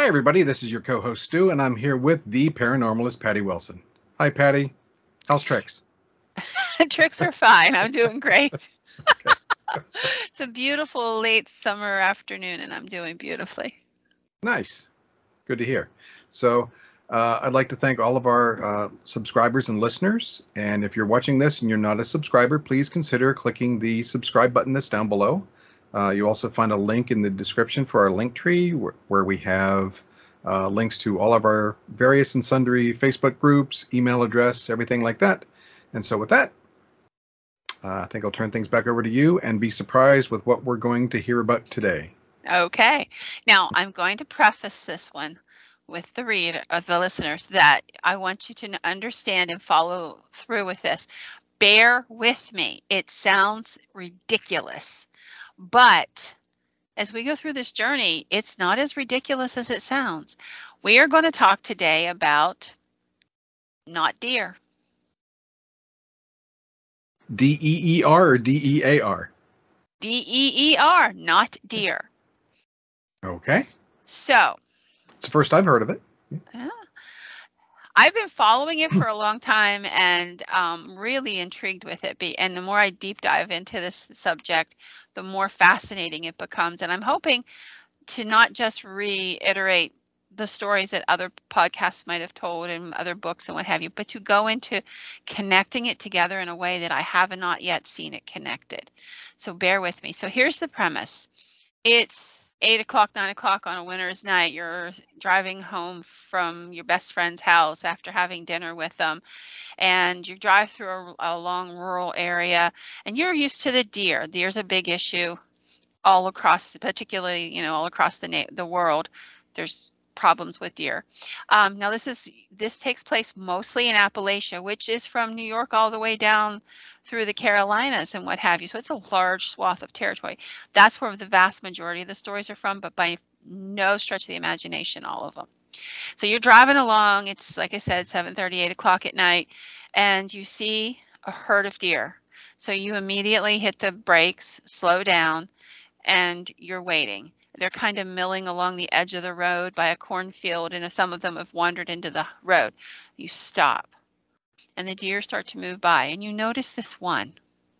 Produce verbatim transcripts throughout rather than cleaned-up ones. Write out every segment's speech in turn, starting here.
Hi, everybody. This is your co-host, Stu, and I'm here with the paranormalist, Patty Wilson. Hi, Patty. How's tricks? Tricks are fine. I'm doing great. Okay. It's a beautiful late summer afternoon, and I'm doing beautifully. Nice. Good to hear. So, uh, I'd like to thank all of our uh, subscribers and listeners. And if you're watching this and you're not a subscriber, please consider clicking the subscribe button that's down below. Uh, you also find a link in the description for our link tree where, where we have uh, links to all of our various and sundry Facebook groups, email address, everything like that. And so with that, uh, I think I'll turn things back over to you and be surprised with what we're going to hear about today. Okay. Now, I'm going to preface this one with the reader, uh, the listeners, that I want you to understand and follow through with this. Bear with me. It sounds ridiculous, but as we go through this journey, it's not as ridiculous as it sounds. We are going to talk today about not deer. D E E R or D E A R? D E E R, not deer. Okay. So, it's the first I've heard of it. uh, I've been following it for a long time and um, really intrigued with it. Be, and the more I deep dive into this subject, the more fascinating it becomes. And I'm hoping to not just reiterate the stories that other podcasts might have told and other books and what have you, but to go into connecting it together in a way that I have not yet seen it connected. So bear with me. So here's the premise. It's eight o'clock, nine o'clock on a winter's night. You're driving home from your best friend's house after having dinner with them, and you drive through a, a long rural area, and you're used to the deer. Deer's a big issue all across, the, particularly, you know, all across the na- the world. There's problems with deer. Um, now this is this takes place mostly in Appalachia, which is from New York all the way down through the Carolinas and what have you. So it's a large swath of territory. That's where the vast majority of the stories are from, but by no stretch of the imagination, all of them. So you're driving along. It's like I said, seven thirty, eight o'clock at night, and you see a herd of deer. So you immediately hit the brakes, slow down, and you're waiting. They're kind of milling along the edge of the road by a cornfield, and some of them have wandered into the road. You stop, and the deer start to move by, and you notice this one.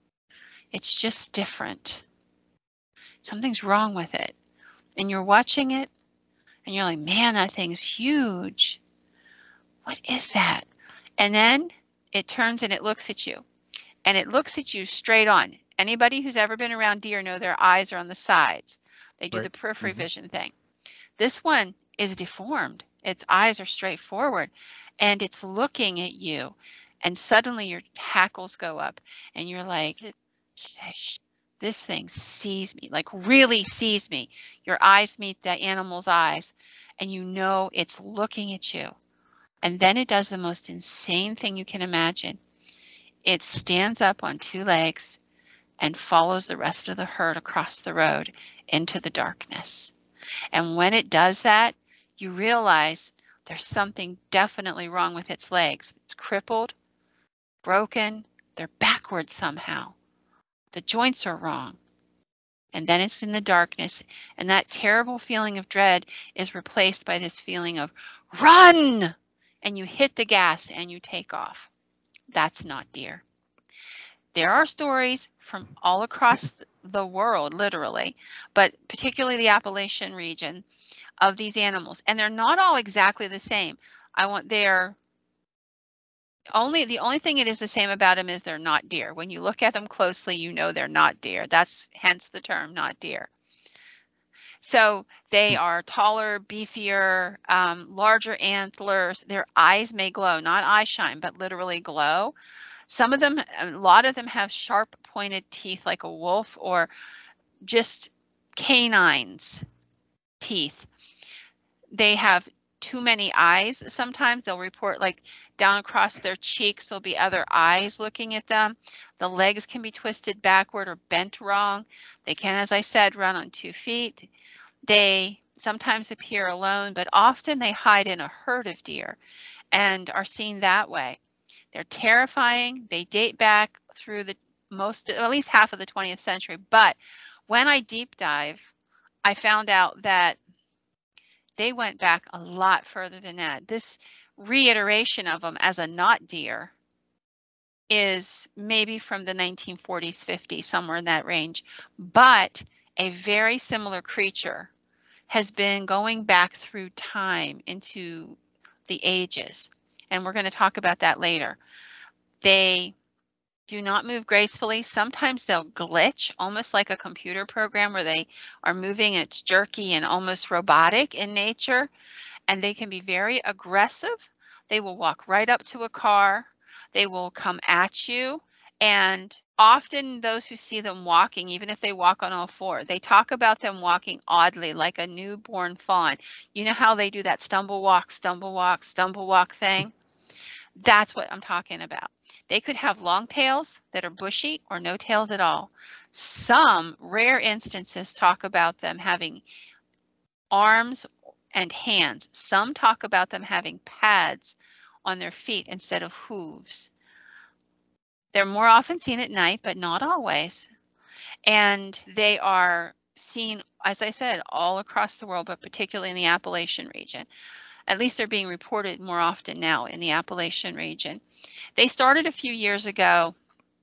It's just different. Something's wrong with it. And you're watching it, and you're like, man, that thing's huge. What is that? And then it turns and it looks at you, and it looks at you straight on. Anybody who's ever been around deer know their eyes are on the sides. They do Right. the periphery Mhm. vision thing. This one is deformed. Its eyes are straight forward, and it's looking at you. And suddenly your hackles go up, and you're like, "Shh, this thing sees me, like really sees me." Your eyes meet the animal's eyes, and you know it's looking at you. And then it does the most insane thing you can imagine. It stands up on two legs and follows the rest of the herd across the road into the darkness. And when it does that, you realize there's something definitely wrong with its legs. It's crippled, broken, they're backwards somehow. The joints are wrong. And then it's in the darkness, and that terrible feeling of dread is replaced by this feeling of run! And you hit the gas and you take off. That's not deer. There are stories from all across the world, literally, but particularly the Appalachian region, of these animals, and they're not all exactly the same. I want they're only the only thing it is the same about them is they're not deer. When you look at them closely, you know they're not deer. That's hence the term not deer. So they are taller, beefier, um, larger antlers. Their eyes may glow, not eye shine, but literally glow. Some of them, a lot of them have sharp pointed teeth like a wolf, or just canines teeth. They have too many eyes. Sometimes they'll report like down across their cheeks, there'll be other eyes looking at them. The legs can be twisted backward or bent wrong. They can, as I said, run on two feet. They sometimes appear alone, but often they hide in a herd of deer and are seen that way. They're terrifying. They date back through the most, at least half of the twentieth century. But when I deep dive, I found out that they went back a lot further than that. This reiteration of them as a not deer is maybe from the nineteen forties, fifties, somewhere in that range. But a very similar creature has been going back through time into the ages. And we're going to talk about that later. They do not move gracefully. Sometimes they'll glitch, almost like a computer program where they are moving and it's jerky and almost robotic in nature. And they can be very aggressive. They will walk right up to a car. They will come at you. And often those who see them walking, even if they walk on all four, they talk about them walking oddly, like a newborn fawn. You know how they do that stumble walk, stumble walk, stumble walk thing? That's what I'm talking about. They could have long tails that are bushy or no tails at all. Some rare instances talk about them having arms and hands. Some talk about them having pads on their feet instead of hooves. They're more often seen at night, but not always. And they are seen, as I said, all across the world, but particularly in the Appalachian region. At least they're being reported more often now in the Appalachian region. They started a few years ago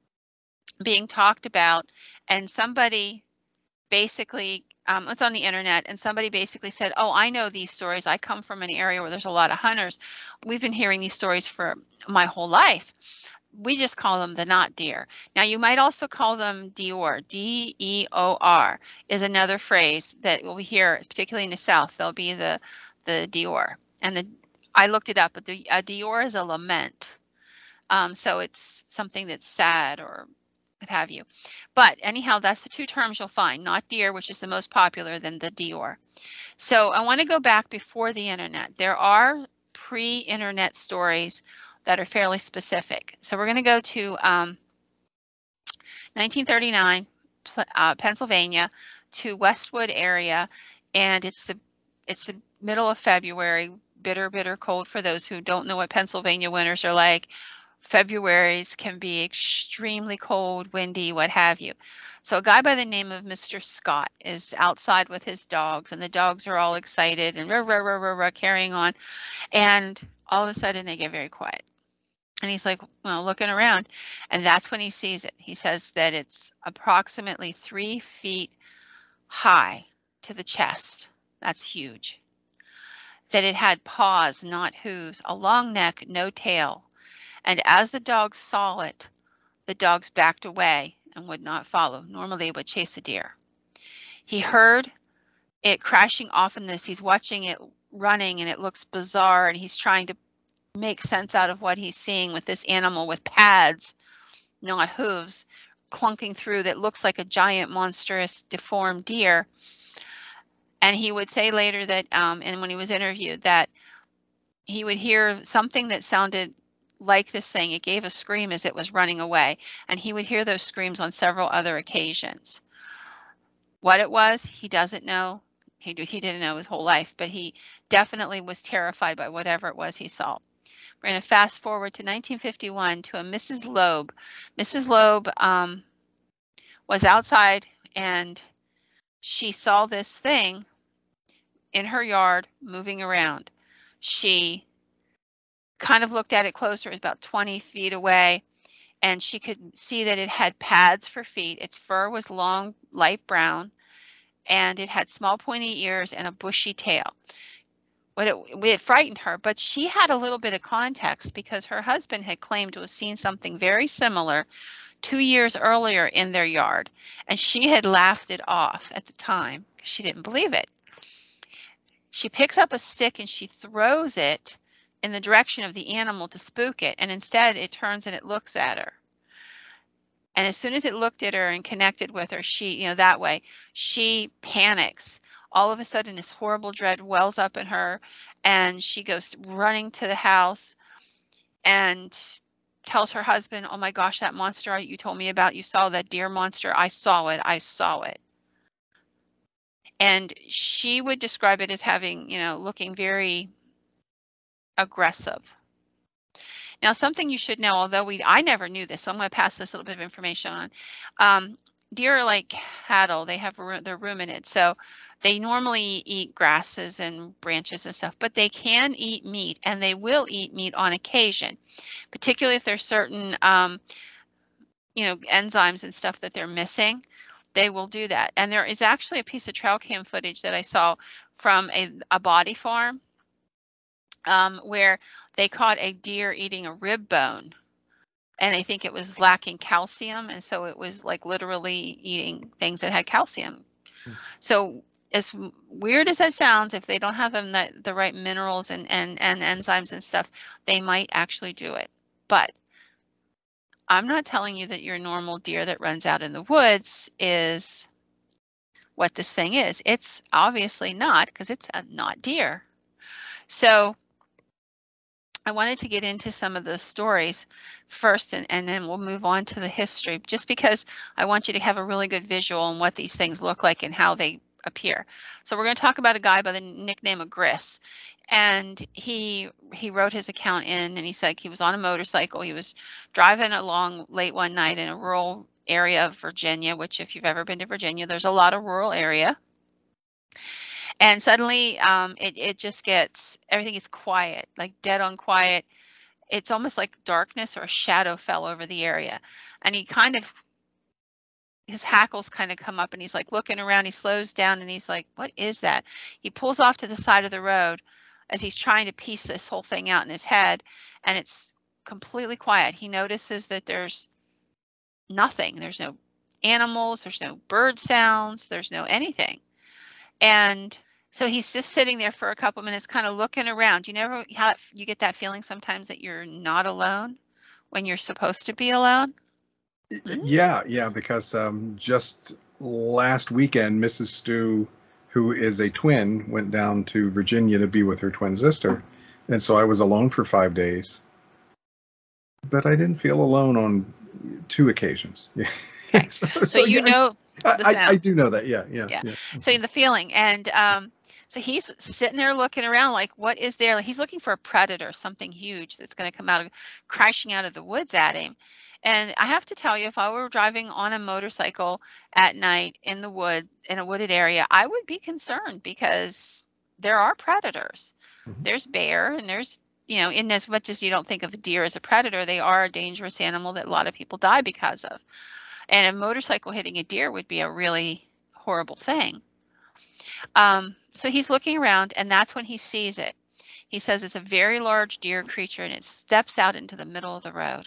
being talked about, and somebody basically, um, it's on the internet, and somebody basically said, oh, I know these stories. I come from an area where there's a lot of hunters. We've been hearing these stories for my whole life. We just call them the not deer. Now, you might also call them Deor. D E O R is another phrase that we'll hear, particularly in the South. There'll be the, the Deor. And the, I looked it up, but the a Deor is a lament. Um, so it's something that's sad or what have you. But anyhow, that's the two terms you'll find, not deer, which is the most popular, than the Deor. So I want to go back before the internet. There are pre-internet stories that are fairly specific. So we're going to go to um, nineteen thirty-nine, uh, Pennsylvania, to Westwood area, and it's the it's the middle of February, bitter, bitter cold for those who don't know what Pennsylvania winters are like. Februaries can be extremely cold, windy, what have you. So a guy by the name of Mister Scott is outside with his dogs, and the dogs are all excited and rah, rah, rah, rah, rah, carrying on. And all of a sudden they get very quiet. And he's like, well, looking around, and that's when he sees it. He says that it's approximately three feet high to the chest. That's huge. That it had paws, not hooves, a long neck, no tail. And as the dogs saw it, the dogs backed away and would not follow. Normally they would chase a deer. He heard it crashing off in this. He's watching it running, and it looks bizarre, and he's trying to make sense out of what he's seeing with this animal with pads, not hooves, clunking through that looks like a giant, monstrous, deformed deer. And he would say later that, um, and when he was interviewed, that he would hear something that sounded like this thing. It gave a scream as it was running away, and he would hear those screams on several other occasions. What it was, he doesn't know. He, he didn't know his whole life, but he definitely was terrified by whatever it was he saw. We're going to fast forward to nineteen fifty-one to a Missus Loeb. Missus Loeb um, was outside, and she saw this thing in her yard moving around. She kind of looked at it closer. It was about twenty feet away, and she could see that it had pads for feet. Its fur was long, light brown, and it had small pointy ears and a bushy tail. What it, it frightened her, but she had a little bit of context because her husband had claimed to have seen something very similar two years earlier in their yard, and she had laughed it off at the time because she didn't believe it. She picks up a stick and she throws it in the direction of the animal to spook it, and instead it turns and it looks at her. And as soon as it looked at her and connected with her, she, you know, that way, she panics. All of a sudden, this horrible dread wells up in her, and she goes running to the house and tells her husband, oh my gosh, that monster you told me about, you saw that deer monster, I saw it, I saw it. And she would describe it as having, you know, looking very aggressive. Now, something you should know, although we, I never knew this, so I'm going to pass this little bit of information on. Um, deer are like cattle. They have they're ruminants, so they normally eat grasses and branches and stuff, but they can eat meat, and they will eat meat on occasion, particularly if there's certain um, you know, enzymes and stuff that they're missing. They will do that. And there is actually a piece of trail cam footage that I saw from a, a body farm um, where they caught a deer eating a rib bone, and I think it was lacking calcium, and so it was like literally eating things that had calcium. Mm. So as weird as that sounds, if they don't have them the, the right minerals and, and, and enzymes and stuff, they might actually do it. But I'm not telling you that your normal deer that runs out in the woods is what this thing is. It's obviously not, because it's a not deer. So I wanted to get into some of the stories first, and, and then we'll move on to the history, just because I want you to have a really good visual on what these things look like and how they appear. So we're going to talk about a guy by the nickname of Gris. And he he wrote his account in, and he said he was on a motorcycle. He was driving along late one night in a rural area of Virginia, which if you've ever been to Virginia, there's a lot of rural area. And suddenly um, it, it just gets, everything is quiet, like dead on quiet. It's almost like darkness or a shadow fell over the area. And he kind of, his hackles kind of come up, and he's like looking around. He slows down, and he's like, what is that? He pulls off to the side of the road as he's trying to piece this whole thing out in his head, and it's completely quiet. He notices that there's nothing. There's no animals, there's no bird sounds, there's no anything. And so he's just sitting there for a couple minutes, kind of looking around. You never, how you get that feeling sometimes that you're not alone when you're supposed to be alone? Yeah, yeah, because um, just last weekend, Missus Stu, who is a twin, went down to Virginia to be with her twin sister. And so I was alone for five days. But I didn't feel alone on two occasions. Okay. so, so, so you yeah, know I, I, I do know that. Yeah, yeah, yeah. yeah. So the feeling. And um, so he's sitting there looking around like, what is there? He's looking for a predator, something huge that's going to come out, of, crashing out of the woods at him. And I have to tell you, if I were driving on a motorcycle at night in the wood, in a wooded area, I would be concerned, because there are predators. Mm-hmm. There's bear, and there's, you know, in as much as you don't think of a deer as a predator, they are a dangerous animal that a lot of people die because of. And a motorcycle hitting a deer would be a really horrible thing. Um, so he's looking around, and that's when he sees it. He says it's a very large deer creature, and it steps out into the middle of the road.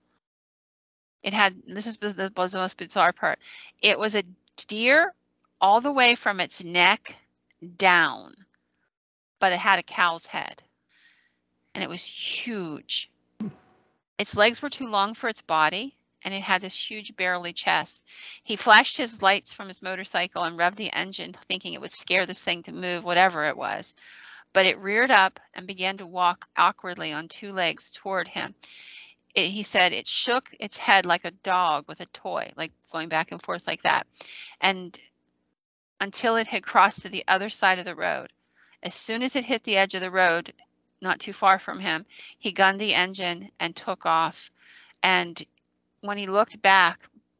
It had, this is the, was the most bizarre part. It was a deer all the way from its neck down, but it had a cow's head, and it was huge. Its legs were too long for its body, and it had this huge barrely chest. He flashed his lights from his motorcycle and revved the engine, thinking it would scare this thing to move, whatever it was. But it reared up and began to walk awkwardly on two legs toward him. It, he said it shook its head like a dog with a toy, like going back and forth like that, and until it had crossed to the other side of the road. As soon as it hit the edge of the road, not too far from him, he gunned the engine and took off. And when he looked back,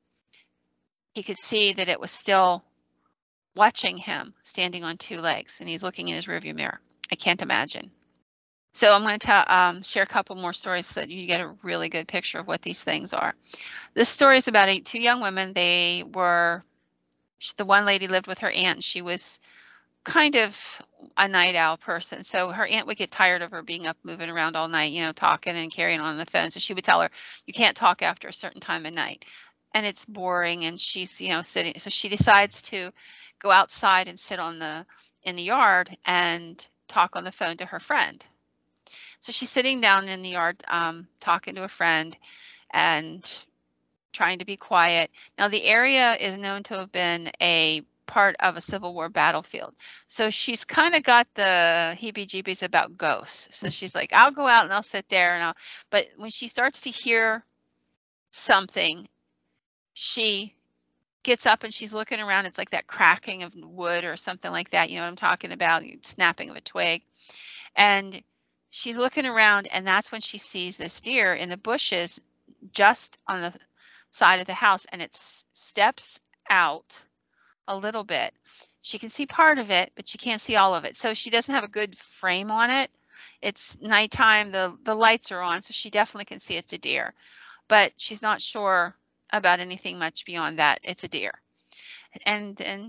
he could see that it was still watching him, standing on two legs, and he's looking in his rearview mirror. I can't imagine. So I'm going to um, share a couple more stories so that you get a really good picture of what these things are. This story is about eight, two young women. They were, the one lady lived with her aunt. She was kind of a night owl person. So her aunt would get tired of her being up, moving around all night, you know, talking and carrying on the phone. So she would tell her, you can't talk after a certain time of night. And it's boring, and she's, you know, sitting. So she decides to go outside and sit on the, in the yard and talk on the phone to her friend. So she's sitting down in the yard, um, talking to a friend and trying to be quiet. Now, the area is known to have been a part of a Civil War battlefield. So she's kind of got the heebie-jeebies about ghosts. So she's like, I'll go out and I'll sit there. and I'll. But when she starts to hear something, she gets up and she's looking around. It's like that cracking of wood or something like that. You know what I'm talking about? Snapping of a twig. And she's looking around, and that's when she sees this deer in the bushes just on the side of the house, and it steps out a little bit. She can see part of it, but she can't see all of it. So she doesn't have a good frame on it. It's nighttime, the, the lights are on, so she definitely can see it's a deer. But she's not sure about anything much beyond that. It's a deer. And then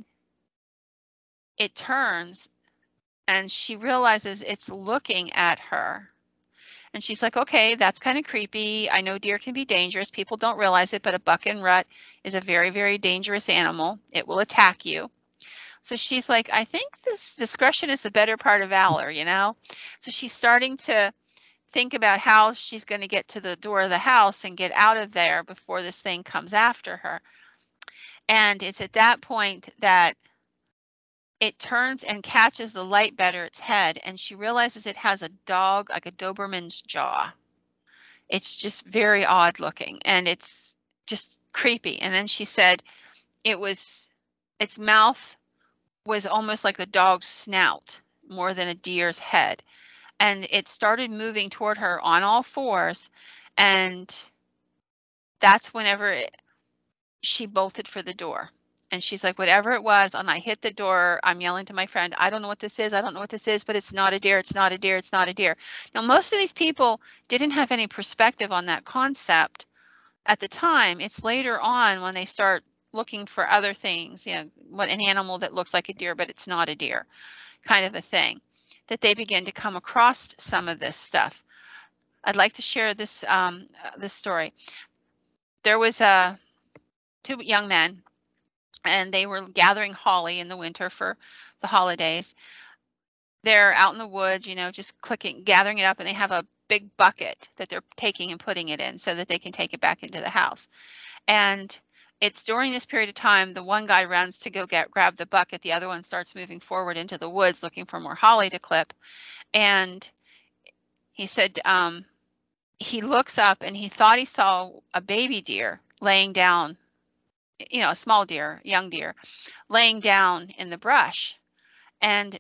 it turns and she realizes it's looking at her. And she's like, okay, that's kind of creepy. I know deer can be dangerous. People don't realize it, but a buck and rut is a very, very dangerous animal. It will attack you. So she's like, I think this discretion is the better part of valor, you know? So she's starting to think about how she's going to get to the door of the house and get out of there before this thing comes after her. And it's at that point that it turns and catches the light better its head, and she realizes it has a dog, like a Doberman's jaw. It's just very odd looking, and it's just creepy. And then she said it was, its mouth was almost like the dog's snout more than a deer's head. And it started moving toward her on all fours, and that's whenever it, she bolted for the door. And she's like, whatever it was, and I hit the door, I'm yelling to my friend, I don't know what this is, I don't know what this is, but it's not a deer, it's not a deer, it's not a deer. Now, most of these people didn't have any perspective on that concept at the time. It's later on when they start looking for other things, you know, what an animal that looks like a deer, but it's not a deer, kind of a thing, that they begin to come across some of this stuff. I'd like to share this, um, this story. There was a, two young men, and they were gathering holly in the winter for the holidays. They're out in the woods, you know, just clicking, gathering it up, and they have a big bucket that they're taking and putting it in so that they can take it back into the house. And it's during this period of time, the one guy runs to go get grab the bucket. The other one starts moving forward into the woods looking for more holly to clip. And he said um, he looks up and he thought he saw a baby deer laying down, you know, a small deer, young deer, laying down in the brush. And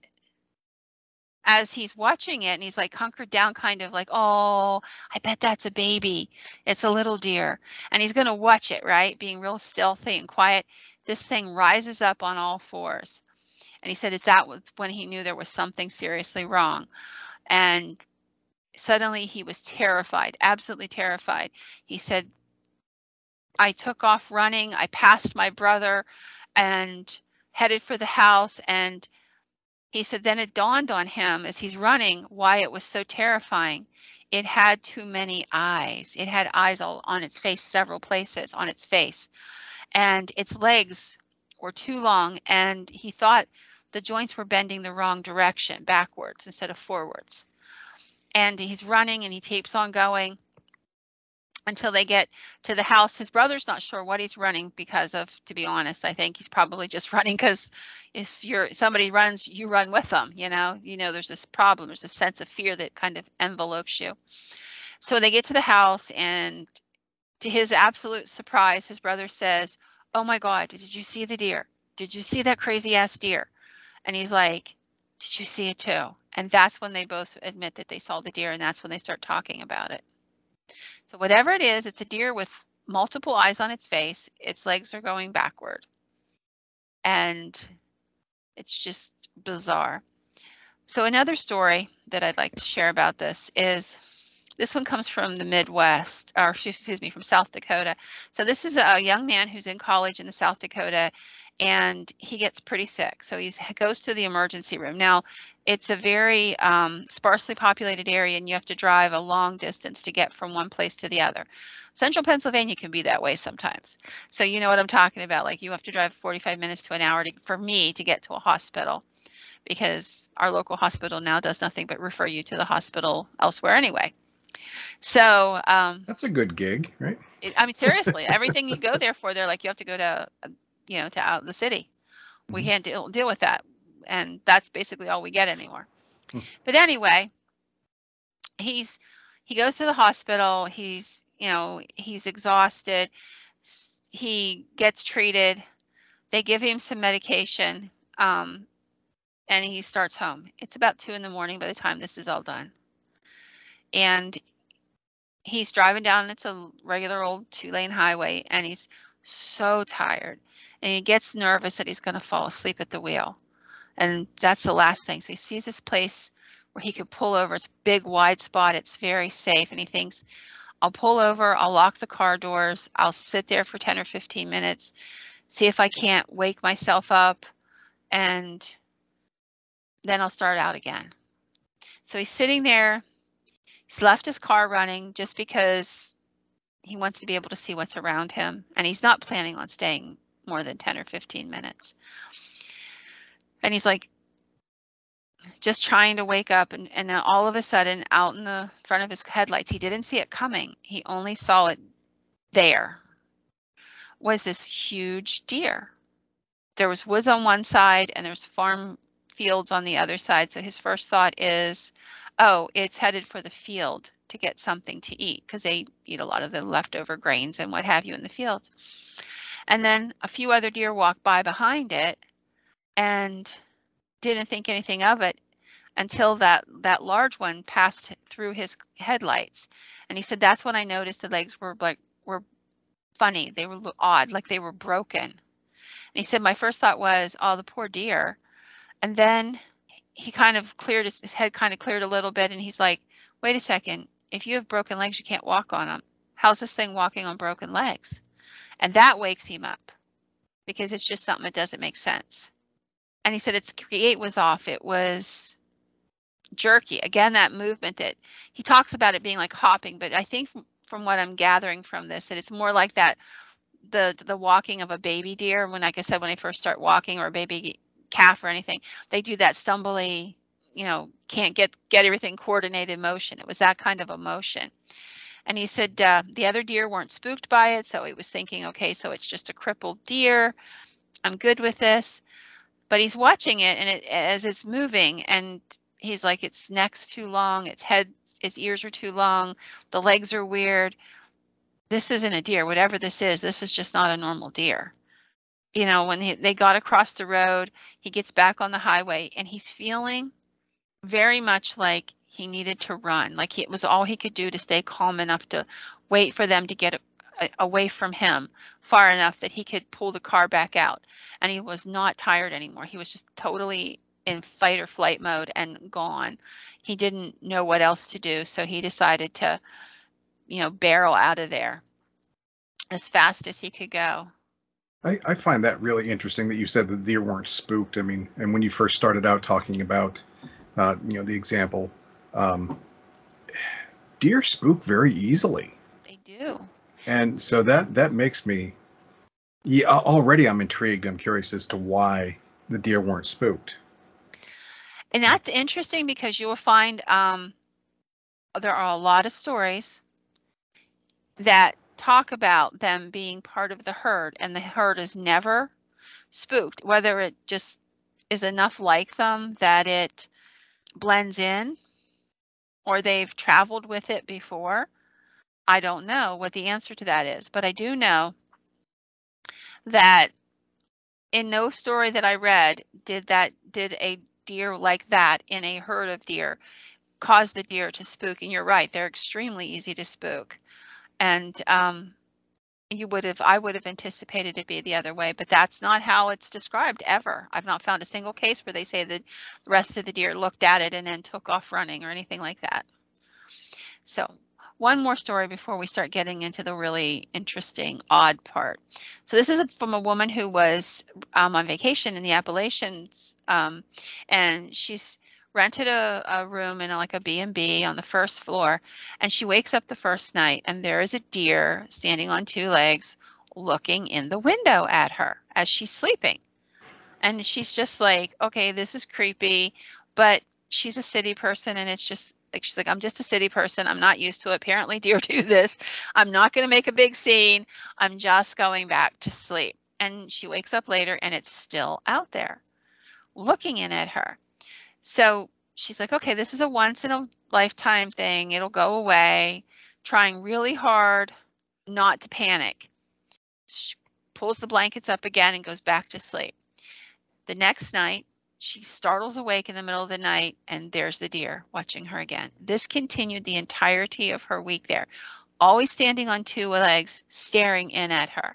as he's watching it, and he's like hunkered down, kind of like, oh, I bet that's a baby. It's a little deer. And he's going to watch it, right? Being real stealthy and quiet. This thing rises up on all fours. And he said it's that was when he knew there was something seriously wrong. And suddenly he was terrified, absolutely terrified. He said, I took off running. I passed my brother and headed for the house. And he said, then it dawned on him as he's running why it was so terrifying. It had too many eyes. It had eyes all on its face, several places on its face. And its legs were too long. And he thought the joints were bending the wrong direction, backwards instead of forwards. And he's running and he keeps on going until they get to the house. His brother's not sure what he's running because of, to be honest. I think he's probably just running because if you're somebody runs, you run with them, you know, you know, there's this problem. There's a sense of fear that kind of envelopes you. So they get to the house, and to his absolute surprise, his brother says, oh my God, did you see the deer? Did you see that crazy ass deer? And he's like, did you see it too? And that's when they both admit that they saw the deer, and that's when they start talking about it. So whatever it is, it's a deer with multiple eyes on its face. Its legs are going backward. And it's just bizarre. So another story that I'd like to share about this is, this one comes from the Midwest, or excuse me, from South Dakota. So this is a young man who's in college in the South Dakota, and he gets pretty sick. So he goes to the emergency room. Now, it's a very um, sparsely populated area, and you have to drive a long distance to get from one place to the other. Central Pennsylvania can be that way sometimes. So you know what I'm talking about. Like, you have to drive forty-five minutes to an hour to, for me to get to a hospital, because our local hospital now does nothing but refer you to the hospital elsewhere anyway. So um, that's a good gig, right? It, I mean, seriously, everything you go there for, they're like, you have to go to, you know, to out the city. We mm-hmm. can't deal, deal with that. And that's basically all we get anymore. Mm. But anyway, he's, he goes to the hospital. He's, you know, he's exhausted. He gets treated. They give him some medication. Um, and he starts home. It's about two in the morning by the time this is all done. And he's driving down, it's a regular old two-lane highway, and he's so tired. And he gets nervous that he's going to fall asleep at the wheel. And that's the last thing. So he sees this place where he could pull over. It's a big, wide spot. It's very safe. And he thinks, I'll pull over. I'll lock the car doors. I'll sit there for ten or fifteen minutes, see if I can't wake myself up, and then I'll start out again. So he's sitting there. He's left his car running just because he wants to be able to see what's around him. And he's not planning on staying more than ten or fifteen minutes. And he's like, just trying to wake up. And, and then all of a sudden, out in the front of his headlights, he didn't see it coming. He only saw it there, was this huge deer. There was woods on one side and there's farm fields on the other side. So his first thought is, oh, it's headed for the field to get something to eat, because they eat a lot of the leftover grains and what have you in the fields. And then a few other deer walked by behind it and didn't think anything of it until that, that large one passed through his headlights. And he said, that's when I noticed the legs were like, were funny. They were odd, like they were broken. And he said, my first thought was, oh, the poor deer. And then he kind of cleared his, his head kind of cleared a little bit. And he's like, wait a second, if you have broken legs, you can't walk on them. How's this thing walking on broken legs? And that wakes him up, because it's just something that doesn't make sense. And he said its gait was off. It was jerky. Again, that movement that he talks about it being like hopping, but I think from, from what I'm gathering from this, that it's more like that, the the walking of a baby deer. When, like I said, when they first start walking, or a baby calf or anything, they do that stumbly, you know, can't get, get everything coordinated motion. It was that kind of a motion. And he said uh, the other deer weren't spooked by it. So he was thinking, okay, so it's just a crippled deer. I'm good with this. But he's watching it, and it, as it's moving, and he's like, its neck's too long, its head, its ears are too long, the legs are weird. This isn't a deer. Whatever this is, this is just not a normal deer. You know, when he, they got across the road, he gets back on the highway, and he's feeling very much like he needed to run. Like he, it was all he could do to stay calm enough to wait for them to get a, a, away from him far enough that he could pull the car back out. And he was not tired anymore. He was just totally in fight or flight mode and gone. He didn't know what else to do. So he decided to, you know, barrel out of there as fast as he could go. I, I find that really interesting that you said the deer weren't spooked. I mean, and when you first started out talking about, uh, you know, the example, um, deer spook very easily. They do. And so that, that makes me, yeah, already I'm intrigued. I'm curious as to why the deer weren't spooked. And that's interesting, because you will find um, there are a lot of stories that talk about them being part of the herd, and the herd is never spooked, whether it just is enough like them that it blends in, or they've traveled with it before. I don't know what the answer to that is, but I do know that in no story that I read did that did a deer like that in a herd of deer cause the deer to spook. And you're right, they're extremely easy to spook. And um, you would have, I would have anticipated it be the other way, but that's not how it's described ever. I've not found a single case where they say that the rest of the deer looked at it and then took off running or anything like that. So one more story before we start getting into the really interesting, odd part. So this is from a woman who was um, on vacation in the Appalachians, um, and she's rented a, a room in a, like a B and B on the first floor, and she wakes up the first night, and there is a deer standing on two legs looking in the window at her as she's sleeping. And she's just like, okay, this is creepy, but she's a city person, and it's just like, she's like, I'm just a city person. I'm not used to it. Apparently deer do this. I'm not going to make a big scene. I'm just going back to sleep. And she wakes up later, and it's still out there looking in at her. So she's like, okay, this is a once in a lifetime thing. It'll go away. Trying really hard not to panic. She pulls the blankets up again and goes back to sleep. The next night, she startles awake in the middle of the night, and there's the deer watching her again. This continued the entirety of her week there, always standing on two legs, staring in at her.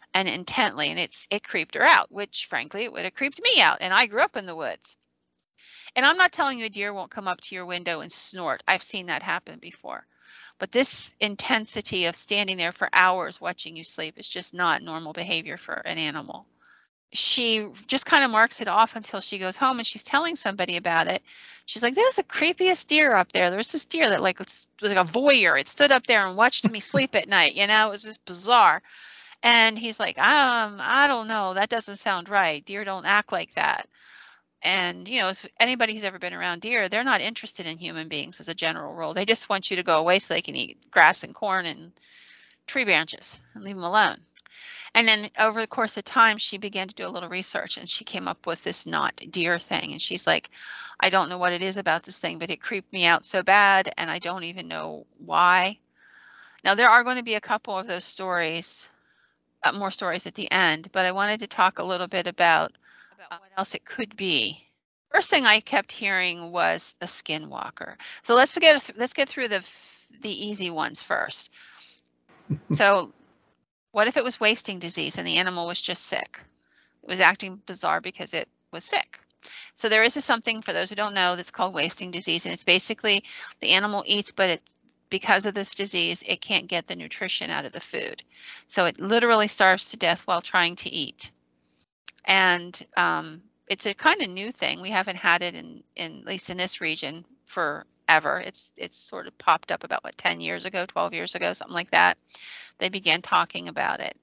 and intently, and it's it creeped her out, which frankly it would have creeped me out, and I grew up in the woods. And I'm not telling you a deer won't come up to your window and snort. I've seen that happen before. But this intensity of standing there for hours watching you sleep is just not normal behavior for an animal. She just kind of marks it off until she goes home and she's telling somebody about it. She's like, there's the creepiest deer up there. There's this deer that like was like a voyeur. It stood up there and watched me sleep at night. You know, it was just bizarre. And he's like, um, I don't know. That doesn't sound right. Deer don't act like that. And, you know, anybody who's ever been around deer, they're not interested in human beings as a general rule. They just want you to go away so they can eat grass and corn and tree branches and leave them alone. And then over the course of time, she began to do a little research and she came up with this not deer thing. And she's like, I don't know what it is about this thing, but it creeped me out so bad and I don't even know why. Now, there are going to be a couple of those stories, uh, more stories at the end, but I wanted to talk a little bit about, about what else it could be. First thing I kept hearing was the skinwalker. So let's forget, let's get through the the easy ones first. So what if it was wasting disease and the animal was just sick? It was acting bizarre because it was sick. So there is something, for those who don't know, that's called wasting disease, and it's basically the animal eats, but it because of this disease, it can't get the nutrition out of the food. So it literally starves to death while trying to eat. And um, it's a kind of new thing. We haven't had it in, in at least in this region forever. It's it's sort of popped up about, what, ten years ago, twelve years ago, something like that. They began talking about it.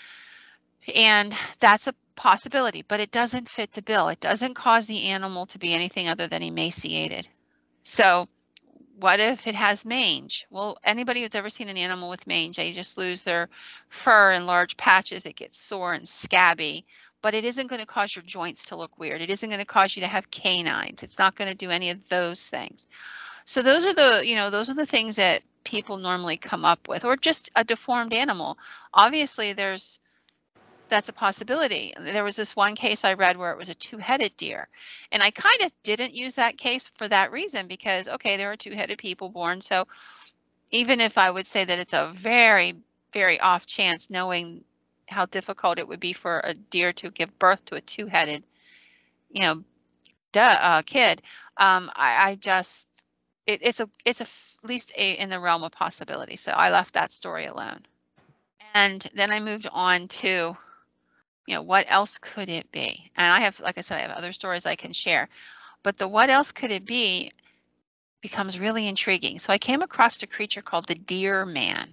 And that's a possibility, but it doesn't fit the bill. It doesn't cause the animal to be anything other than emaciated. So what if it has mange? Well, anybody who's ever seen an animal with mange, they just lose their fur in large patches. It gets sore and scabby, but it isn't going to cause your joints to look weird. It isn't going to cause you to have canines. It's not going to do any of those things. So those are the, you know, those are the things that people normally come up with, or just a deformed animal. Obviously, there's that's a possibility. There was this one case I read where it was a two-headed deer, and I kind of didn't use that case for that reason because, okay, there are two-headed people born, so even if I would say that it's a very, very off chance, knowing how difficult it would be for a deer to give birth to a two-headed, you know, duh, uh, kid, um, I, I just, it, it's a, it's a, at least a, in the realm of possibility. So I left that story alone, and then I moved on to, you know, what else could it be? And I have, like I said, I have other stories I can share, but the what else could it be becomes really intriguing. So I came across a creature called the deer man.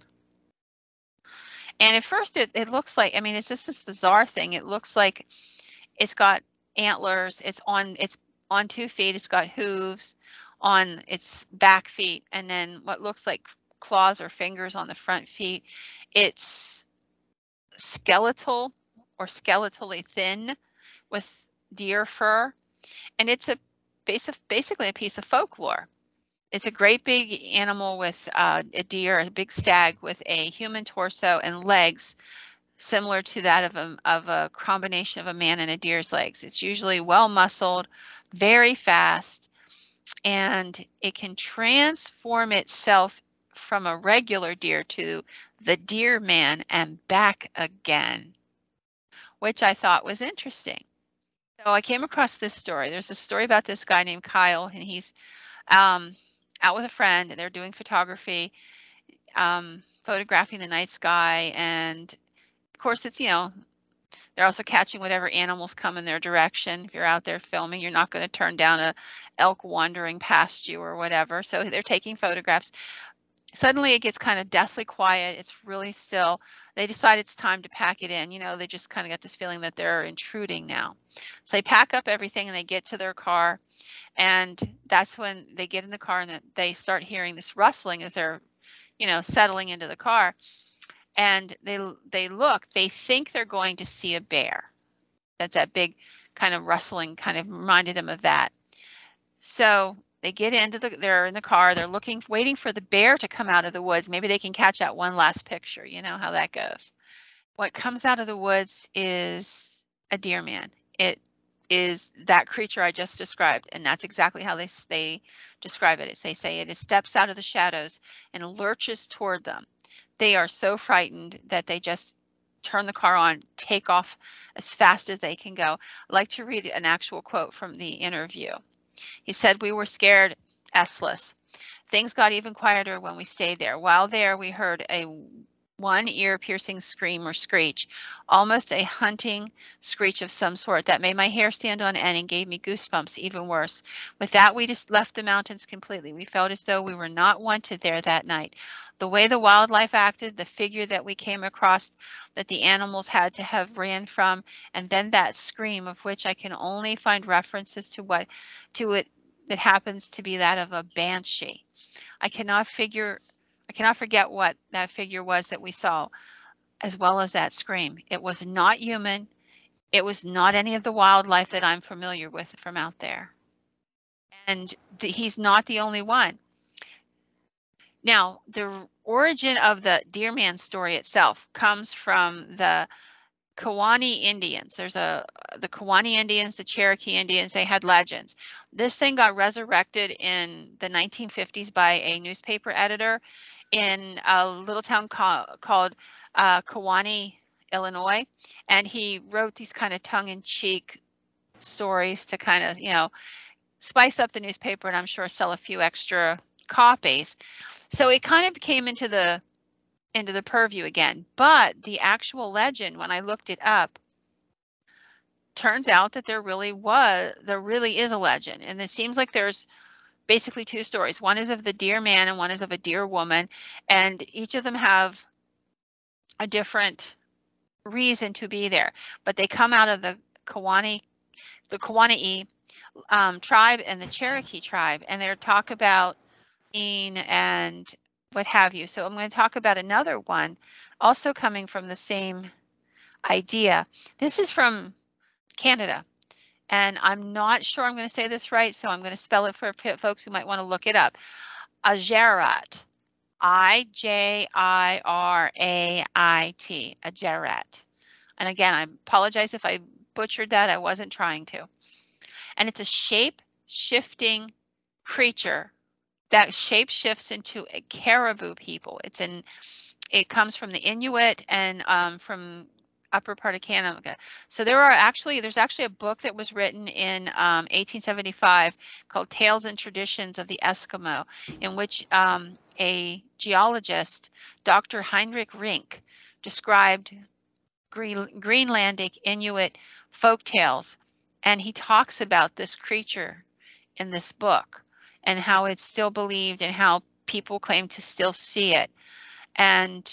And at first it, it looks like, I mean, it's just this bizarre thing. It looks like it's got antlers. It's on, it's on two feet. It's got hooves on its back feet. And then what looks like claws or fingers on the front feet. It's skeletal or skeletally thin with deer fur. And it's a basic, basically a piece of folklore. It's a great big animal with uh, a deer, a big stag with a human torso and legs similar to that of a, of a combination of a man and a deer's legs. It's usually well muscled, very fast, and it can transform itself from a regular deer to the deer man and back again, which I thought was interesting. So I came across this story. There's a story about this guy named Kyle, and he's um, out with a friend, and they're doing photography, um, photographing the night sky, and of course it's, you know, they're also catching whatever animals come in their direction. If you're out there filming, you're not going to turn down a elk wandering past you or whatever. So they're taking photographs. Suddenly it gets kind of deathly quiet. It's really still. They decide it's time to pack it in. You know, they just kind of get this feeling that they're intruding now. So they pack up everything and they get to their car. And that's when they get in the car and they start hearing this rustling as they're, you know, settling into the car. And they they look, they think they're going to see a bear. That's that big kind of rustling kind of reminded them of that. So they get into the, they're in the car, they're looking, waiting for the bear to come out of the woods. Maybe they can catch that one last picture. You know how that goes. What comes out of the woods is a deer man. It is that creature I just described, and that's exactly how they they describe it. It's, they say it steps out of the shadows and lurches toward them. They are so frightened that they just turn the car on, take off as fast as they can go. I'd like to read an actual quote from the interview. He said, "We were scared S-less. Things got even quieter when we stayed there. While there, we heard a one ear-piercing scream or screech, almost a hunting screech of some sort that made my hair stand on end and gave me goosebumps even worse. With that, we just left the mountains completely. We felt as though we were not wanted there that night. The way the wildlife acted, the figure that we came across that the animals had to have ran from, and then that scream of which I can only find references to what to it that happens to be that of a banshee. I cannot figure I cannot forget what that figure was that we saw, as well as that scream. It was not human. It was not any of the wildlife that I'm familiar with from out there. And the, he's not the only one. Now, the origin of the Deer Man story itself comes from the Kewaunee Indians. There's a the Kewaunee Indians, the Cherokee Indians, they had legends. This thing got resurrected in the nineteen fifties by a newspaper editor in a little town call, called uh, Kewaunee, Illinois, and he wrote these kind of tongue-in-cheek stories to kind of, you know, spice up the newspaper and I'm sure sell a few extra copies. So it kind of came into the into the purview again, but the actual legend, when I looked it up, turns out that there really was, there really is a legend, and it seems like there's basically two stories. One is of the deer man and one is of a deer woman, and each of them have a different reason to be there, but they come out of the Kewaunee, the Kewaunee um, tribe and the Cherokee tribe, and they talk about being and what have you. So I'm going to talk about another one also coming from the same idea. This is from Canada, and I'm not sure I'm going to say this right, so I'm going to spell it for folks who might want to look it up. Ijarat, I J I R A I T, Ijarat. And again, I apologize if I butchered that. I wasn't trying to. And it's a shape-shifting creature that shape shifts into a caribou people. It's in, it comes from the Inuit and um, from upper part of Canada. So there are actually, there's actually a book that was written in um, eighteen seventy-five called Tales and Traditions of the Eskimo, in which um, a geologist, Doctor Heinrich Rink, described Green, Greenlandic Inuit folk tales, and he talks about this creature in this book and how it's still believed and how people claim to still see it. And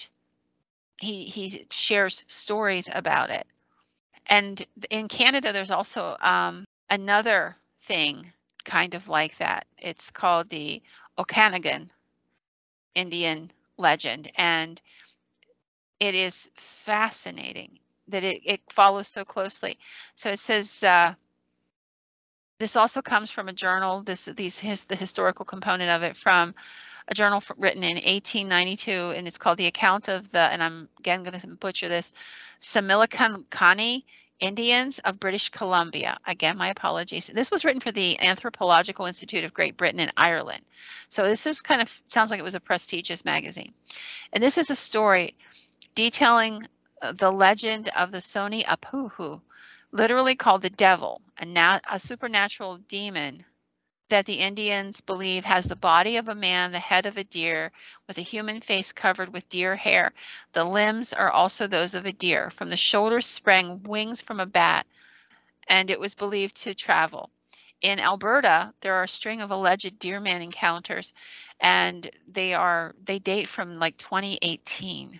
he he shares stories about it. And in Canada, there's also um, another thing kind of like that. It's called the Okanagan Indian legend. And it is fascinating that it, it follows so closely. So it says, uh, this also comes from a journal, this these his, the historical component of it from a journal written in eighteen ninety-two, and it's called The Account of the, and I'm again going to butcher this, Similkamkani Indians of British Columbia. Again, my apologies. This was written for the Anthropological Institute of Great Britain and Ireland. So this is kind of, sounds like it was a prestigious magazine. And this is a story detailing the legend of the Soni Apuhu, literally called the devil, a, nat a supernatural demon that the Indians believe has the body of a man, the head of a deer, with a human face covered with deer hair. The limbs are also those of a deer. From the shoulders sprang wings from a bat, and it was believed to travel. In Alberta, there are a string of alleged deer man encounters, and they are they date from like twenty eighteen.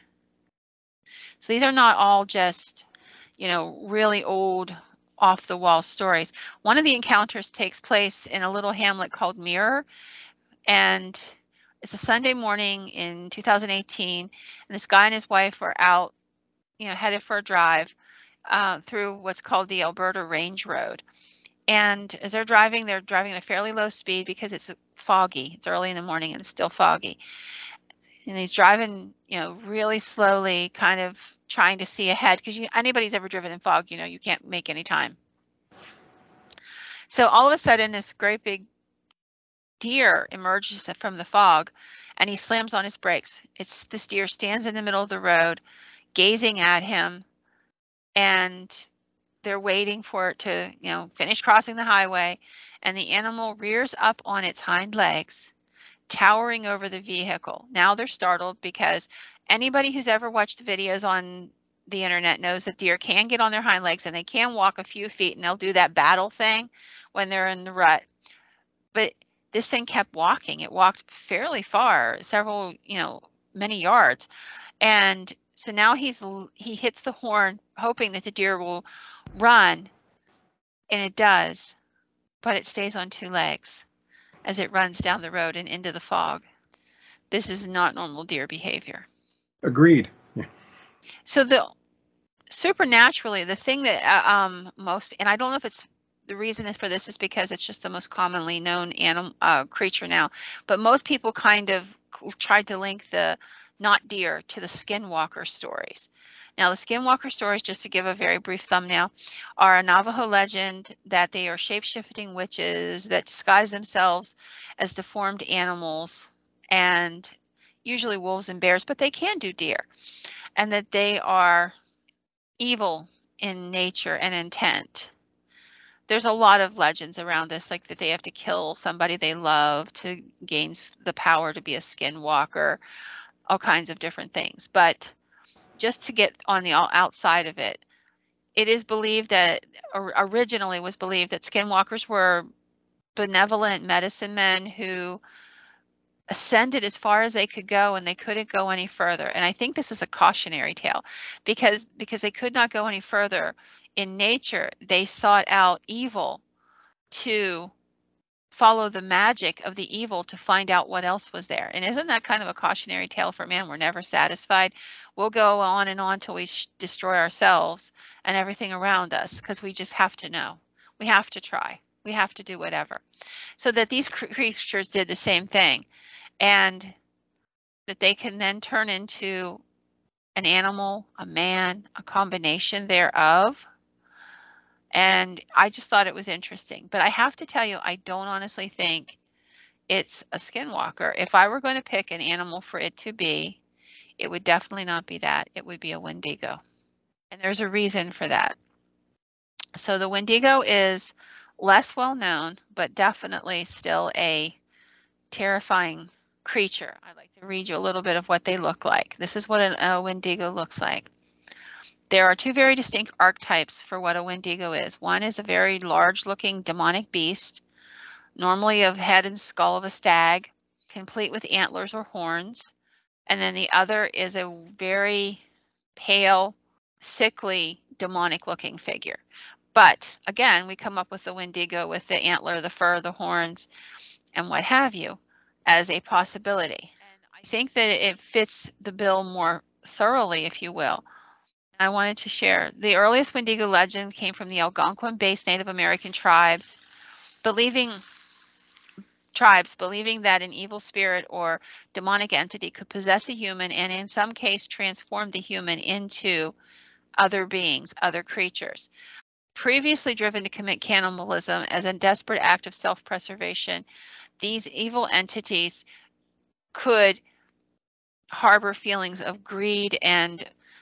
So these are not all just, you know, really old off the wall stories. One of the encounters takes place in a little hamlet called Mirror, and it's a Sunday morning in two thousand eighteen, and this guy and his wife are out, you know, headed for a drive uh, through what's called the Alberta Range Road. And as they're driving, they're driving at a fairly low speed because it's foggy. It's early in the morning and it's still foggy. And he's driving, you know, really slowly, kind of trying to see ahead, because anybody's ever driven in fog, you know, you can't make any time. So all of a sudden, this great big deer emerges from the fog, and he slams on his brakes. It's this deer stands in the middle of the road, gazing at him, and they're waiting for it to, you know, finish crossing the highway, and the animal rears up on its hind legs, towering over the vehicle. Now they're startled because anybody who's ever watched videos on the internet knows that deer can get on their hind legs and they can walk a few feet, and they'll do that battle thing when they're in the rut. But this thing kept walking. It walked fairly far, several, you know, many yards. And so now he's he hits the horn, hoping that the deer will run, and it does, but it stays on two legs as it runs down the road and into the fog. This is not normal deer behavior. Agreed. Yeah. So the supernaturally, the thing that uh, um most, and I don't know if it's the reason for this is because it's just the most commonly known animal uh, creature now, but most people kind of tried to link the not deer to the skinwalker stories. Now, the skinwalker stories, just to give a very brief thumbnail, are a Navajo legend that they are shape-shifting witches that disguise themselves as deformed animals, and usually wolves and bears, but they can do deer, and that they are evil in nature and intent. There's a lot of legends around this, like that they have to kill somebody they love to gain the power to be a skinwalker, all kinds of different things. But just to get on the outside of it, it is believed that originally was believed that skinwalkers were benevolent medicine men who ascended as far as they could go, and they couldn't go any further. And I think this is a cautionary tale because because they could not go any further in nature. They sought out evil to follow the magic of the evil to find out what else was there. And isn't that kind of a cautionary tale for man? We're never satisfied. We'll go on and on till we destroy ourselves and everything around us, because we just have to know. We have to try. We have to do whatever. So that these creatures did the same thing, and that they can then turn into an animal, a man, a combination thereof. And I just thought it was interesting. But I have to tell you, I don't honestly think it's a skinwalker. If I were going to pick an animal for it to be, it would definitely not be that. It would be a Wendigo. And there's a reason for that. So the Wendigo is less well known, but definitely still a terrifying creature. I'd like to read you a little bit of what they look like. This is what an, a Wendigo looks like. There are two very distinct archetypes for what a Wendigo is. One is a very large-looking demonic beast, normally of head and skull of a stag, complete with antlers or horns. And then the other is a very pale, sickly, demonic-looking figure. But again, we come up with the Wendigo with the antler, the fur, the horns, and what have you as a possibility. And I think that it fits the bill more thoroughly, if you will. I wanted to share. The earliest Wendigo legend came from the Algonquin-based Native American tribes, believing tribes believing that an evil spirit or demonic entity could possess a human and in some case transform the human into other beings, other creatures. Previously driven to commit cannibalism as a desperate act of self-preservation, these evil entities could harbor feelings of greed and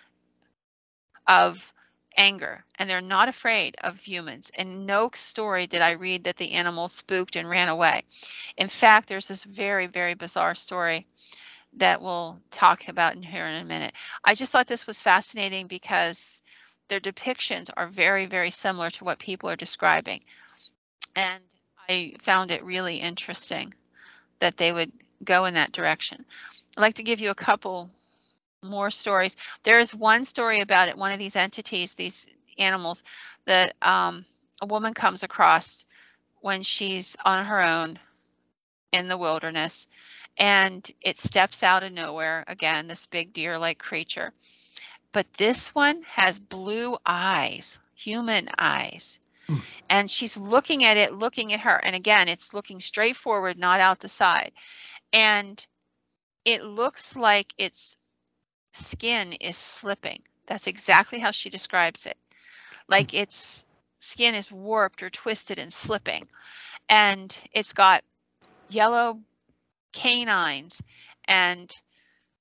of anger, and they're not afraid of humans. In no story did I read that the animal spooked and ran away. In fact, there's this very, very bizarre story that we'll talk about in here in a minute. I just thought this was fascinating because their depictions are very, very similar to what people are describing. And I found it really interesting that they would go in that direction. I'd like to give you a couple more stories. There is one story about it, one of these entities, these animals, that um, a woman comes across when she's on her own in the wilderness, and it steps out of nowhere, again, this big deer-like creature. But this one has blue eyes, human eyes. Mm. And she's looking at it, looking at her. And again, it's looking straight forward, not out the side. And it looks like its skin is slipping. That's exactly how she describes it. Like its skin is warped or twisted and slipping. And it's got yellow canines and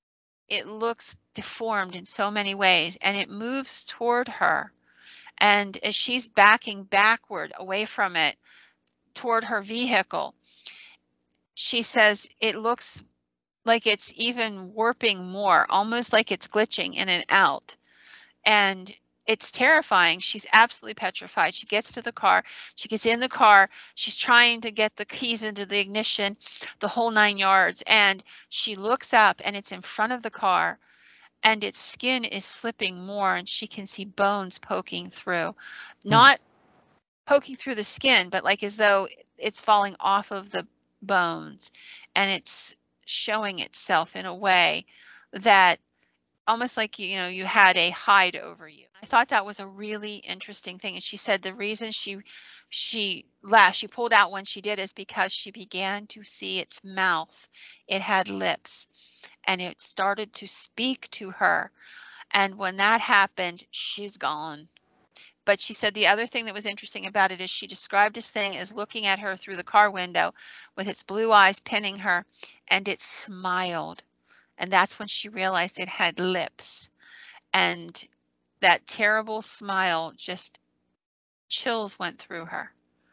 it looks deformed in so many ways, and it moves toward her. And as she's backing backward away from it toward her vehicle, she says it looks like it's even warping more, almost like it's glitching in and out. And it's terrifying. She's absolutely petrified. She gets to the car. She gets in the car. She's trying to get the keys into the ignition, the whole nine yards. And she looks up, and it's in front of the car, and its skin is slipping more, and she can see bones poking through. Not poking through the skin, but like as though it's falling off of the bones, and it's showing itself in a way that almost like, you know, you had a hide over you. I thought that was a really interesting thing. And she said the reason she she laughed, she pulled out when she did, is because she began to see its mouth. It had lips, and it started to speak to her. And when that happened, she's gone. But she said the other thing that was interesting about it is she described this thing as looking at her through the car window with its blue eyes pinning her, and it smiled. And that's when she realized it had lips. And that terrible smile, just chills went through her.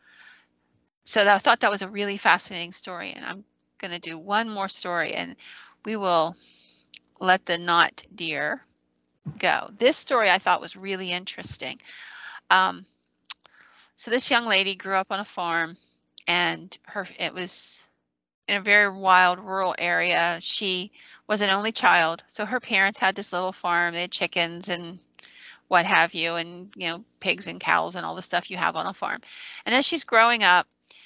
So that, I thought that was a really fascinating story. And I'm going to do one more story, and we will let the not deer go. This story I thought was really interesting. Um, so this young lady grew up on a farm, and her it was in a very wild rural area. She was an only child, so her parents had this little farm. They had chickens and what have you, and you know, pigs and cows and all the stuff you have on a farm. And as she's growing up,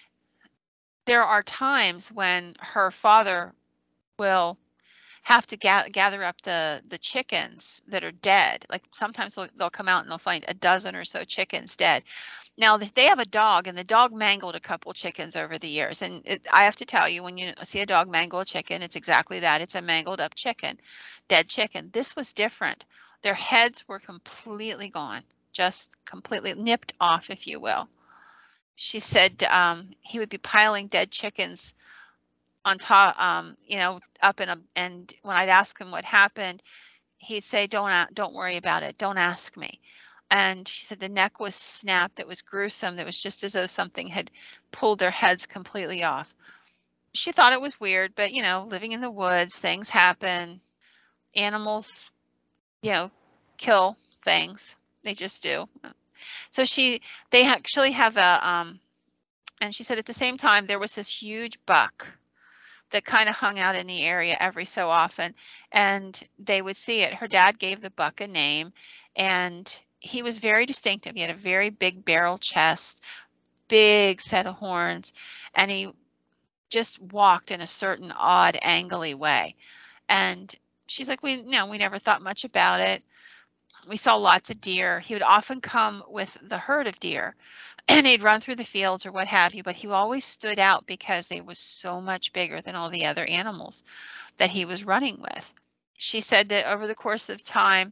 there are times when her father will have to ga- gather up the the chickens that are dead. Like sometimes they'll, they'll come out and they'll find a dozen or so chickens dead. Now they have a dog, and the dog mangled a couple chickens over the years. And it, I have to tell you, when you see a dog mangle a chicken, it's exactly that. It's a mangled up chicken, dead chicken. This was different. Their heads were completely gone, just completely nipped off, if you will. She said um, he would be piling dead chickens on top, um, you know, up in a, and when I'd ask him what happened, he'd say, don't, don't worry about it. Don't ask me. And she said the neck was snapped. It was gruesome. It was just as though something had pulled their heads completely off. She thought it was weird, but, you know, living in the woods, things happen. Animals, you know, kill things. They just do. So she, they actually have a, um, and she said at the same time, there was this huge buck that kind of hung out in the area every so often, and they would see it. Her dad gave the buck a name, and he was very distinctive. He had a very big barrel chest, big set of horns, and he just walked in a certain odd, angly way. And she's like, we, you know, we never thought much about it. We saw lots of deer. He would often come with the herd of deer, and he'd run through the fields or what have you, but he always stood out because they was so much bigger than all the other animals that he was running with. She said that over the course of time,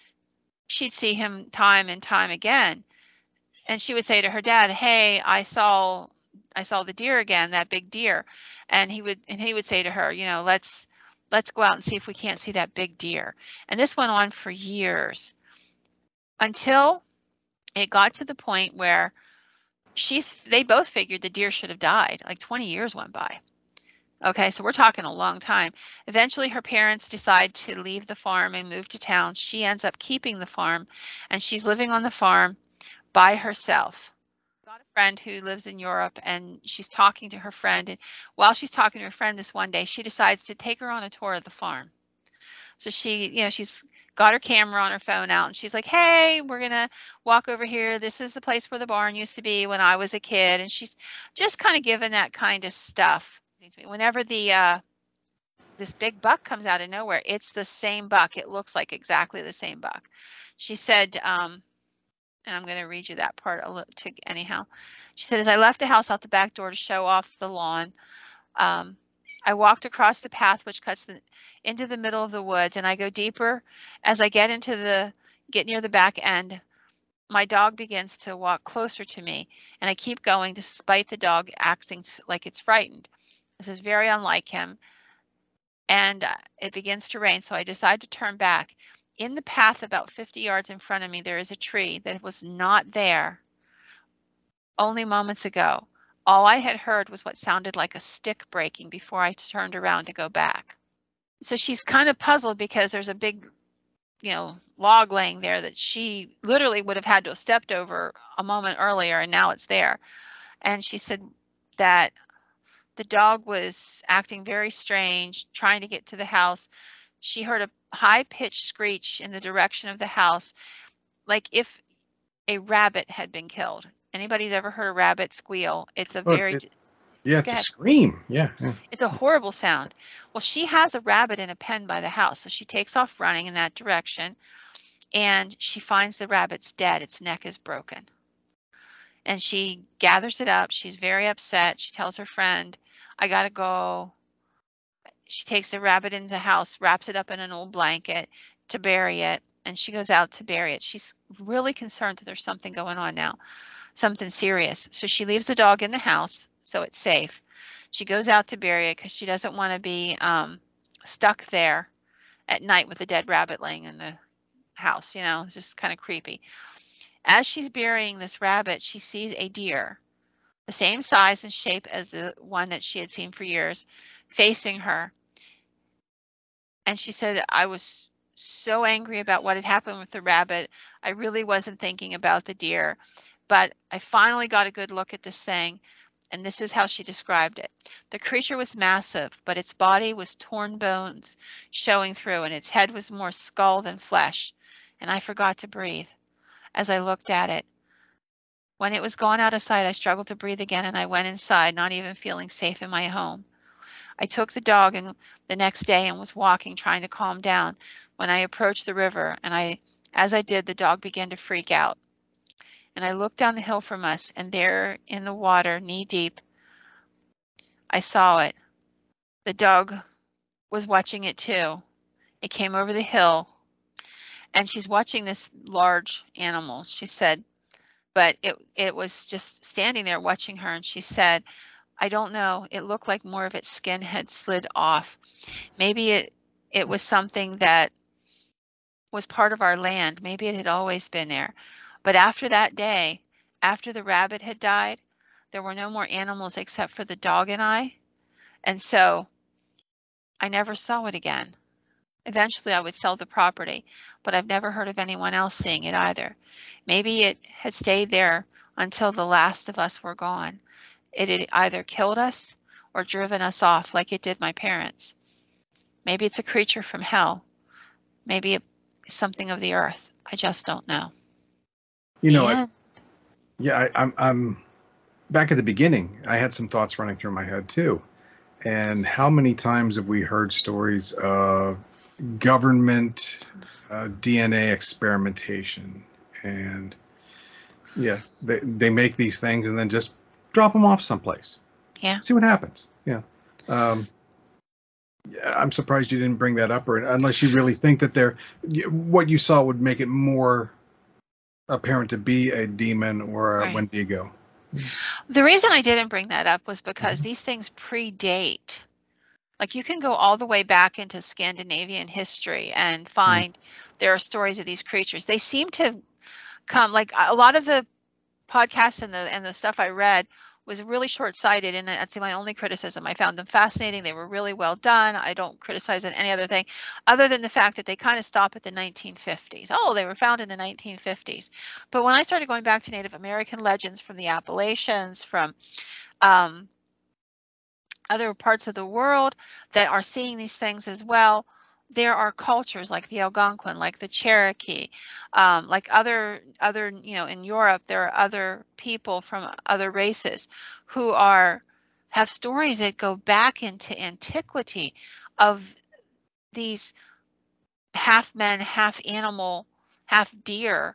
she'd see him time and time again, and she would say to her dad, hey, I saw I saw the deer again, that big deer. And he would and he would say to her, you know, let's let's go out and see if we can't see that big deer. And this went on for years until it got to the point where she they both figured the deer should have died. Like twenty years went by. Okay, so we're talking a long time. Eventually, her parents decide to leave the farm and move to town. She ends up keeping the farm, and she's living on the farm by herself. Got a friend who lives in Europe, and she's talking to her friend. And while she's talking to her friend this one day, she decides to take her on a tour of the farm. So she, you know, she's got her camera on her phone out, and she's like, hey, we're going to walk over here. This is the place where the barn used to be when I was a kid. And she's just kind of giving that kind of stuff. Whenever the uh, this big buck comes out of nowhere, it's the same buck. It looks like exactly the same buck. She said, um, and I'm going to read you that part a little to anyhow. She said, as I left the house out the back door to show off the lawn, um, I walked across the path which cuts the, into the middle of the woods, and I go deeper. As I get into the get near the back end, my dog begins to walk closer to me, and I keep going despite the dog acting like it's frightened. This is very unlike him. and uh, it begins to rain. So I decide to turn back. In the path about fifty yards in front of me, there is a tree that was not there only moments ago. All I had heard was what sounded like a stick breaking before I turned around to go back. So she's kind of puzzled because there's a big, you know, log laying there that she literally would have had to have stepped over a moment earlier, and now it's there. And she said that the dog was acting very strange, trying to get to the house. She heard a high-pitched screech in the direction of the house, like if a rabbit had been killed. Anybody's ever heard a rabbit squeal? It's a Oh, very, it, yeah, it's go a ahead. scream. Yeah, yeah. It's a horrible sound. Well, she has a rabbit in a pen by the house, so she takes off running in that direction, and she finds the rabbit's dead. Its neck is broken. And she gathers it up. She's very upset. She tells her friend, I gotta go. She takes the rabbit into the house, wraps it up in an old blanket to bury it, and she goes out to bury it. She's really concerned that there's something going on now, something serious. So she leaves the dog in the house so it's safe. She goes out to bury it because she doesn't want to be um, stuck there at night with a dead rabbit laying in the house. You know, it's just kind of creepy. As she's burying this rabbit, she sees a deer, the same size and shape as the one that she had seen for years, facing her. And she said, I was so angry about what had happened with the rabbit. I really wasn't thinking about the deer, but I finally got a good look at this thing, and this is how she described it. The creature was massive, but its body was torn bones showing through, and its head was more skull than flesh, and I forgot to breathe as I looked at it. When it was gone out of sight, I struggled to breathe again, and I went inside, not even feeling safe in my home. I took the dog and the next day and was walking, trying to calm down when I approached the river, and I, as I did, the dog began to freak out. And I looked down the hill from us, and there in the water, knee deep, I saw it. The dog was watching it too. It came over the hill, and she's watching this large animal, she said, but it, it was just standing there watching her, and she said, I don't know, it looked like more of its skin had slid off. Maybe it, it was something that was part of our land. Maybe it had always been there. But after that day, after the rabbit had died, there were no more animals except for the dog and I. And so I never saw it again. Eventually I would sell the property, but I've never heard of anyone else seeing it either. Maybe it had stayed there until the last of us were gone. It had either killed us or driven us off like it did my parents. Maybe it's a creature from hell. Maybe it's something of the earth. I just don't know. You know, I, yeah, I, I'm, I'm back at the beginning. I had some thoughts running through my head too. And how many times have we heard stories of government uh, D N A experimentation? And yeah, they, they make these things and then just drop them off someplace. Yeah. See what happens. Yeah. Um, yeah, I'm surprised you didn't bring that up, or unless you really think that they're, what you saw would make it more apparent to be a demon or a Right. Wendigo. The reason I didn't bring that up was because Mhm. these things predate. Like you can go all the way back into Scandinavian history and find there are stories of these creatures. They seem to come, like a lot of the podcasts and the and the stuff I read was really short-sighted, and that's my only criticism. I found them fascinating. They were really well done. I don't criticize it any other thing other than the fact that they kind of stop at the nineteen fifties. Oh, they were found in the nineteen fifties. But when I started going back to Native American legends from the Appalachians, from um, other parts of the world that are seeing these things as well, there are cultures like the Algonquin, like the Cherokee, um, like other other you know in Europe there are other people from other races who are have stories that go back into antiquity of these half men, half animal, half deer,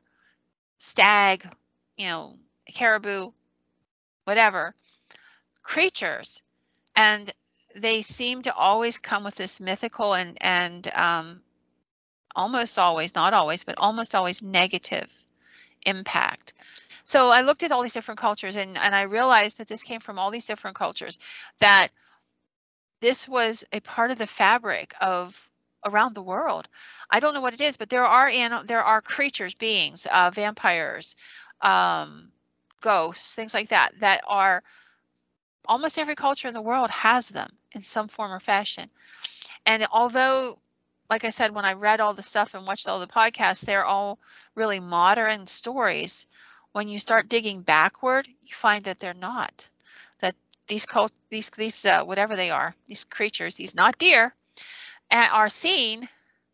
stag, you know, caribou, whatever creatures, and they seem to always come with this mythical and and um, almost always, not always, but almost always negative impact. So I looked at all these different cultures, and, and I realized that this came from all these different cultures, that this was a part of the fabric of around the world. I don't know what it is, but there are an, there are creatures, beings, uh, vampires, um, ghosts, things like that, that are almost every culture in the world has them in some form or fashion. And although, like I said, when I read all the stuff and watched all the podcasts, they're all really modern stories. When you start digging backward, you find that they're not. That these cult, these these uh, whatever they are, these creatures, these not deer, are seen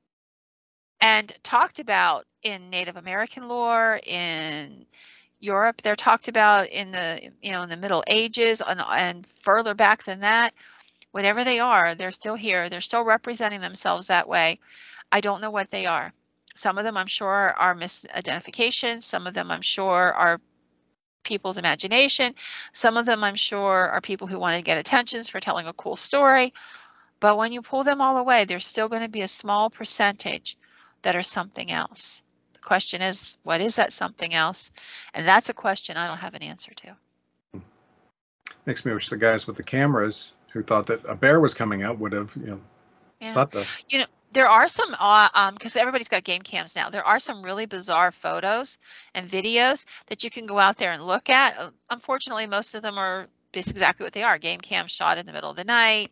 and talked about in Native American lore, in Europe. They're talked about in the you know in the Middle Ages and, and further back than that. Whatever they are, they're still here. They're still representing themselves that way. I don't know what they are. Some of them I'm sure are misidentifications. Some of them I'm sure are people's imagination. Some of them I'm sure are people who want to get attentions for telling a cool story. But when you pull them all away, there's still going to be a small percentage that are something else. The question is, what is that something else? And that's a question I don't have an answer to. Makes me wish the guys with the cameras who thought that a bear was coming out would have, you know, yeah. thought that. You know, there are some, uh, um, because everybody's got game cams now. There are some really bizarre photos and videos that you can go out there and look at. Uh, unfortunately, most of them are just exactly what they are: game cams shot in the middle of the night,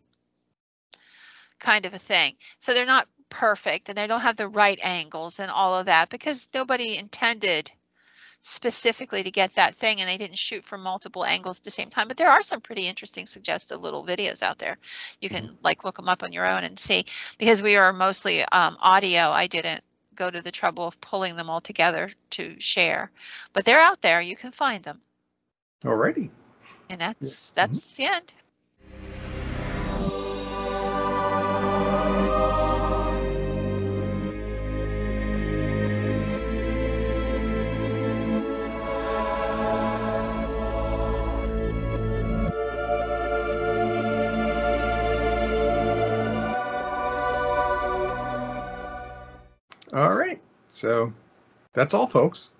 kind of a thing. So they're not perfect, and they don't have the right angles and all of that, because nobody intended specifically to get that thing, and they didn't shoot from multiple angles at the same time. But there are some pretty interesting suggestive little videos out there. You can mm-hmm. like look them up on your own and see. Because we are mostly um, audio, I didn't go to the trouble of pulling them all together to share, but they're out there. You can find them. Alrighty. And that's that's mm-hmm. the end. All right. So that's all, folks.